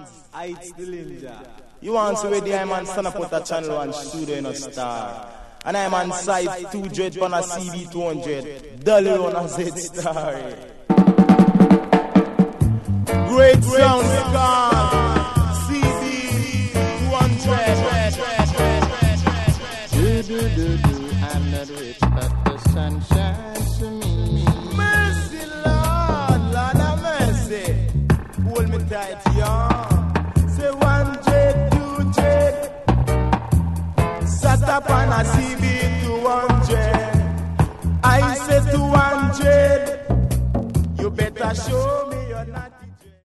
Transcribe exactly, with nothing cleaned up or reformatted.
I the ninja. You want to see the I'm on stand up with a channel one studio in a star. And I'm on side two hundred on a C B two hundred. Dolly on a Z star. Great sound scar. C B two hundred. Do do do do. I'm not rich, but the sun shines to me. Mercy, Lord, Lord have mercy. Hold me tight, y'all. Say one jet, two jet. Sat up on a C B two hundred. I say two hundred. You better show.